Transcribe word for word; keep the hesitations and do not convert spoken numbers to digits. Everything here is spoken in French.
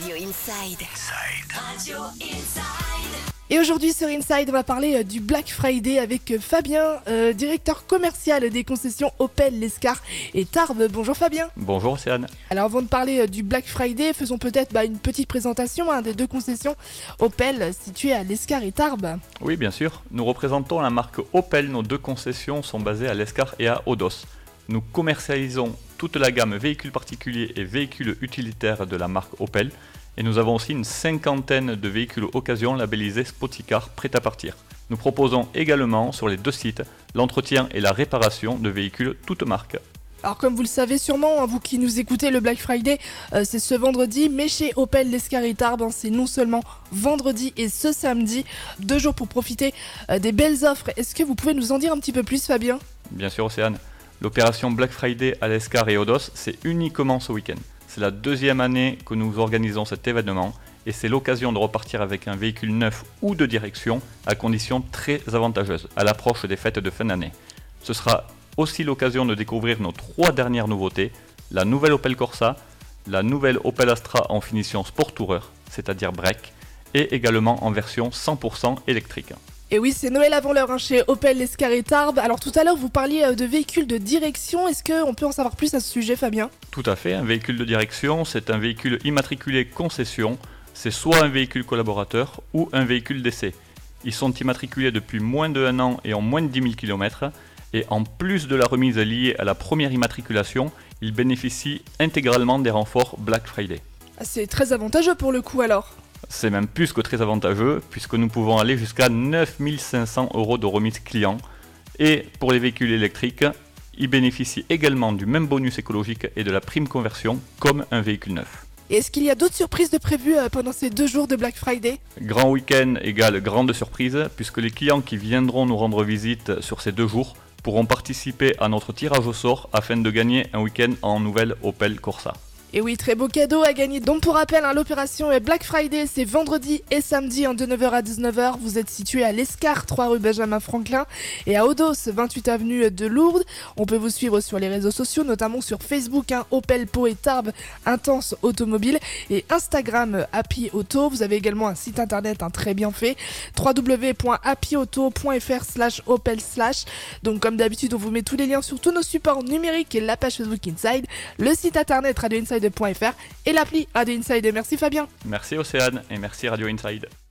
Radio Inside. Inside. Radio Inside. Et aujourd'hui sur Inside, on va parler euh, du Black Friday avec euh, Fabien, euh, directeur commercial des concessions Opel, Lescar et Tarbes. Bonjour Fabien. Bonjour Océane. Alors avant de parler euh, du Black Friday, faisons peut-être bah, une petite présentation hein, des deux concessions Opel situées à Lescar et Tarbes. Oui, bien sûr. Nous représentons la marque Opel. Nos deux concessions sont basées à Lescar et à Odos. Nous commercialisons toute la gamme véhicules particuliers et véhicules utilitaires de la marque Opel. Et nous avons aussi une cinquantaine de véhicules occasion labellisés Spoticar prêts à partir. Nous proposons également sur les deux sites l'entretien et la réparation de véhicules toutes marques. Alors comme vous le savez sûrement, hein, vous qui nous écoutez, le Black Friday euh, c'est ce vendredi, mais chez Opel, Lescar et Tarbes, hein, c'est non seulement vendredi et ce samedi, deux jours pour profiter euh, des belles offres. Est-ce que vous pouvez nous en dire un petit peu plus Fabien ? Bien sûr Océane, l'opération Black Friday à Lescar et Odos, c'est uniquement ce week-end. C'est la deuxième année que nous organisons cet événement et c'est l'occasion de repartir avec un véhicule neuf ou de direction à conditions très avantageuses à l'approche des fêtes de fin d'année. Ce sera aussi l'occasion de découvrir nos trois dernières nouveautés, la nouvelle Opel Corsa, la nouvelle Opel Astra en finition Sport Tourer, c'est-à-dire break, et également en version cent pour cent électrique. Et oui, c'est Noël avant l'heure hein, chez Opel, Lescar et Tarbes. Alors tout à l'heure, vous parliez euh, de véhicules de direction. Est-ce qu'on peut en savoir plus à ce sujet, Fabien ? Tout à fait. Un véhicule de direction, c'est un véhicule immatriculé concession. C'est soit un véhicule collaborateur ou un véhicule d'essai. Ils sont immatriculés depuis moins de un an et ont moins de dix mille kilomètres. Et en plus de la remise liée à la première immatriculation, ils bénéficient intégralement des renforts Black Friday. Ah, c'est très avantageux pour le coup alors. C'est même plus que très avantageux, puisque nous pouvons aller jusqu'à neuf mille cinq cents euros de remise client. Et pour les véhicules électriques, ils bénéficient également du même bonus écologique et de la prime conversion comme un véhicule neuf. Et est-ce qu'il y a d'autres surprises de prévues euh, pendant ces deux jours de Black Friday ? Grand week-end égale grande surprise, puisque les clients qui viendront nous rendre visite sur ces deux jours pourront participer à notre tirage au sort afin de gagner un week-end en nouvelle Opel Corsa. Et oui, très beau cadeau à gagner. Donc pour rappel, hein, l'opération Black Friday, c'est vendredi et samedi hein, de neuf heures à dix-neuf heures. Vous êtes situé à Lescar, trois rue Benjamin Franklin et à Odos, vingt-huit avenue de Lourdes. On peut vous suivre sur les réseaux sociaux, notamment sur Facebook, hein, Opel Pau et Tarbes Intense Automobile et Instagram Happy Auto. Vous avez également un site internet hein, très bien fait, w w w point happy auto point f r slash opel slash. Donc comme d'habitude, on vous met tous les liens sur tous nos supports numériques et la page Facebook Inside, le site internet radio inside point f r et l'appli Radio Inside. Merci Fabien. Merci Océane et merci Radio Inside.